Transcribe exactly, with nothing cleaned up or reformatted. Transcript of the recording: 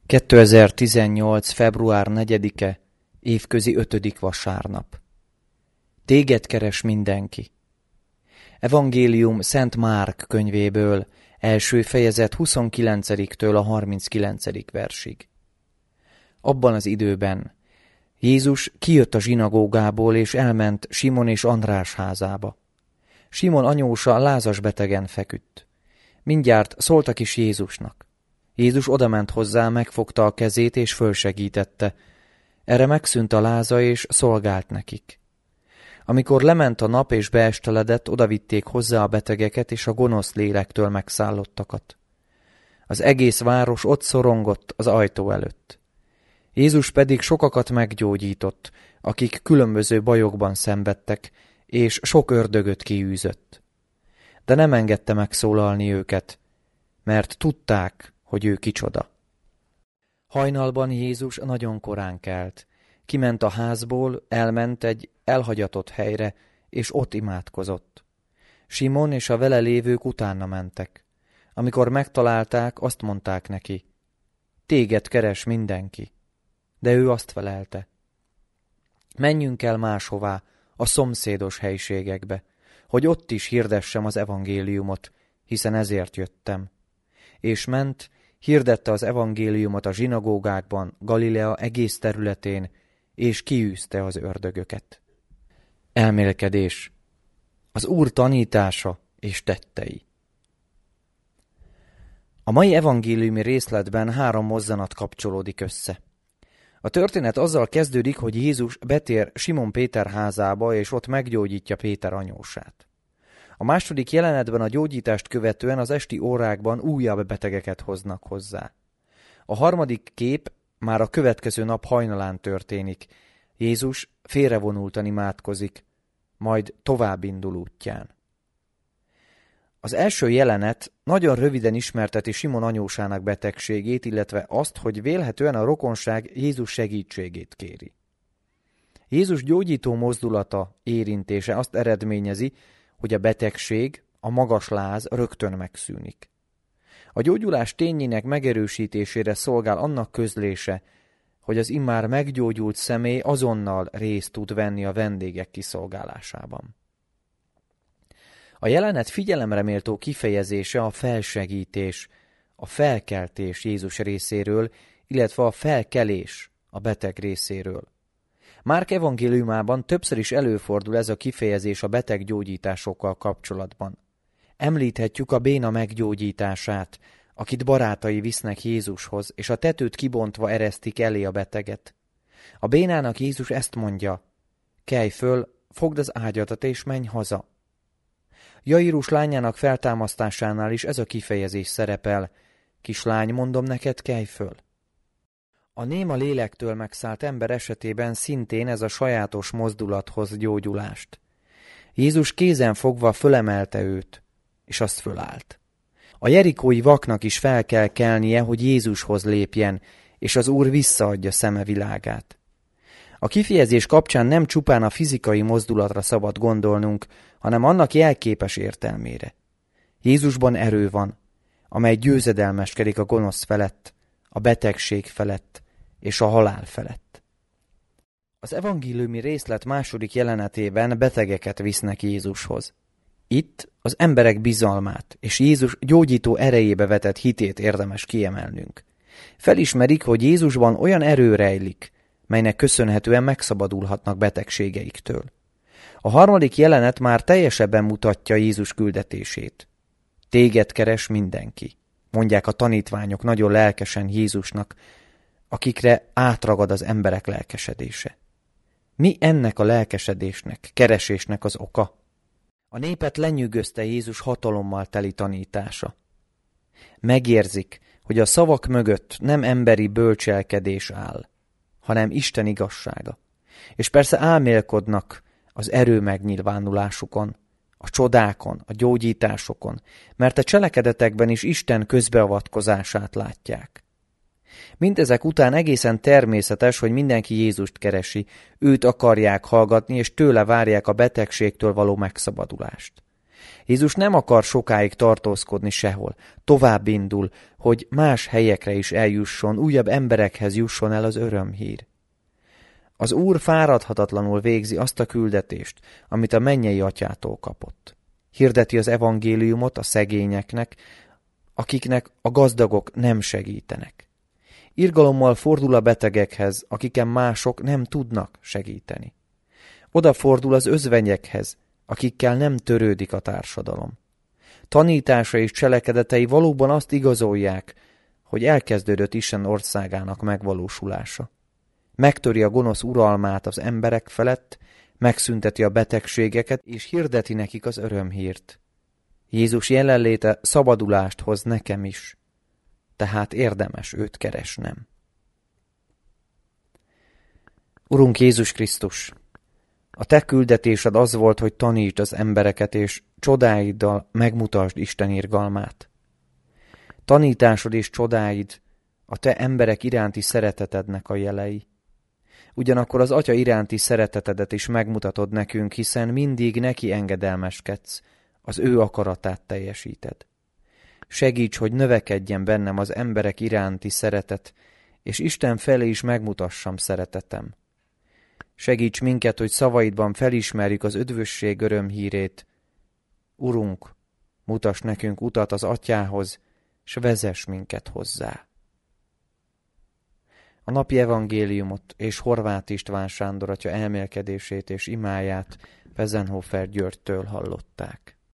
kétezer-tizennyolc. február negyedike, évközi ötödik vasárnap. Téged keres mindenki. Evangélium Szent Márk könyvéből, első fejezet huszonkilencediktől a harminckilencedik versig. Abban az időben Jézus kijött a zsinagógából, és elment Simon és András házába. Simon anyósa lázas betegen feküdt. Mindjárt szóltak is Jézusnak. Jézus odament hozzá, megfogta a kezét és fölsegítette. Erre megszűnt a láza, és szolgált nekik. Amikor lement a nap és beesteledett, odavitték hozzá a betegeket és a gonosz lélektől megszállottakat. Az egész város ott szorongott az ajtó előtt. Jézus pedig sokakat meggyógyított, akik különböző bajokban szenvedtek, és sok ördögöt kiűzött. De nem engedte megszólalni őket, mert tudták, hogy ő kicsoda. Hajnalban Jézus nagyon korán kelt. Kiment a házból, elment egy elhagyatott helyre, és ott imádkozott. Simon és a vele lévők utána mentek. Amikor megtalálták, azt mondták neki: téged keres mindenki. De ő azt felelte: menjünk el máshová, a szomszédos helyiségekbe, hogy ott is hirdessem az evangéliumot, hiszen ezért jöttem. És ment, hirdette az evangéliumot a zsinagógákban, Galilea egész területén, és kiűzte az ördögöket. Elmélkedés. Az Úr tanítása és tettei. A mai evangéliumi részletben három mozzanat kapcsolódik össze. A történet azzal kezdődik, hogy Jézus betér Simon Péter házába, és ott meggyógyítja Péter anyósát. A második jelenetben a gyógyítást követően az esti órákban újabb betegeket hoznak hozzá. A harmadik kép már a következő nap hajnalán történik. Jézus félrevonultan imádkozik, majd tovább indul útján. Az első jelenet nagyon röviden ismerteti Simon anyósának betegségét, illetve azt, hogy vélhetően a rokonság Jézus segítségét kéri. Jézus gyógyító mozdulata, érintése azt eredményezi, hogy a betegség, a magas láz rögtön megszűnik. A gyógyulás tényének megerősítésére szolgál annak közlése, hogy az immár meggyógyult személy azonnal részt tud venni a vendégek kiszolgálásában. A jelenet figyelemreméltó kifejezése a felsegítés, a felkeltés Jézus részéről, illetve a felkelés a beteg részéről. Márk evangéliumában többször is előfordul ez a kifejezés a beteg gyógyításokkal kapcsolatban. Említhetjük a béna meggyógyítását, akit barátai visznek Jézushoz, és a tetőt kibontva eresztik elé a beteget. A bénának Jézus ezt mondja: kelj föl, fogd az ágyadat és menj haza. Jairus lányának feltámasztásánál is ez a kifejezés szerepel: kislány, mondom neked, kelj föl. A néma lélektől megszállt ember esetében szintén ez a sajátos mozdulat hoz gyógyulást. Jézus kézen fogva fölemelte őt, és azt fölállt. A jerikói vaknak is fel kell kelnie, hogy Jézushoz lépjen, és az Úr visszaadja szeme világát. A kifejezés kapcsán nem csupán a fizikai mozdulatra szabad gondolnunk, hanem annak jelképes értelmére. Jézusban erő van, amely győzedelmeskedik a gonosz felett, a betegség felett és a halál felett. Az evangéliumi részlet második jelenetében betegeket visznek Jézushoz. Itt az emberek bizalmát és Jézus gyógyító erejébe vetett hitét érdemes kiemelnünk. Felismerik, hogy Jézusban olyan erő rejlik, melynek köszönhetően megszabadulhatnak betegségeiktől. A harmadik jelenet már teljesebben mutatja Jézus küldetését. Téged keres mindenki, mondják a tanítványok nagyon lelkesen Jézusnak, akikre átragad az emberek lelkesedése. Mi ennek a lelkesedésnek, keresésnek az oka? A népet lenyűgözte Jézus hatalommal teli tanítása. Megérzik, hogy a szavak mögött nem emberi bölcselkedés áll, hanem Isten igazsága. És persze álmélkodnak az erő megnyilvánulásukon, a csodákon, a gyógyításokon, mert a cselekedetekben is Isten közbeavatkozását látják. Mindezek után egészen természetes, hogy mindenki Jézust keresi, őt akarják hallgatni, és tőle várják a betegségtől való megszabadulást. Jézus nem akar sokáig tartózkodni sehol, tovább indul, hogy más helyekre is eljusson, újabb emberekhez jusson el az örömhír. Az Úr fáradhatatlanul végzi azt a küldetést, amit a mennyei atyától kapott. Hirdeti az evangéliumot a szegényeknek, akiknek a gazdagok nem segítenek. Irgalommal fordul a betegekhez, akiken mások nem tudnak segíteni. Odafordul az özvenyekhez, akikkel nem törődik a társadalom. Tanítása és cselekedetei valóban azt igazolják, hogy elkezdődött Isten országának megvalósulása. Megtöri a gonosz uralmát az emberek felett, megszünteti a betegségeket, és hirdeti nekik az örömhírt. Jézus jelenléte szabadulást hoz nekem is, tehát érdemes őt keresnem. Urunk Jézus Krisztus, a te küldetésed az volt, hogy tanítsd az embereket, és csodáiddal megmutasd Isten irgalmát. Tanításod és csodáid a te emberek iránti szeretetednek a jelei. Ugyanakkor az Atya iránti szeretetedet is megmutatod nekünk, hiszen mindig neki engedelmeskedsz, az ő akaratát teljesíted. Segíts, hogy növekedjen bennem az emberek iránti szeretet, és Isten felé is megmutassam szeretetem. Segíts minket, hogy szavaidban felismerjük az üdvösség örömhírét. Urunk, mutass nekünk utat az Atyához, s vezess minket hozzá. A napi evangéliumot és Horváth István Sándor atya elmélkedését és imáját Pezenhofer Györgytől hallották.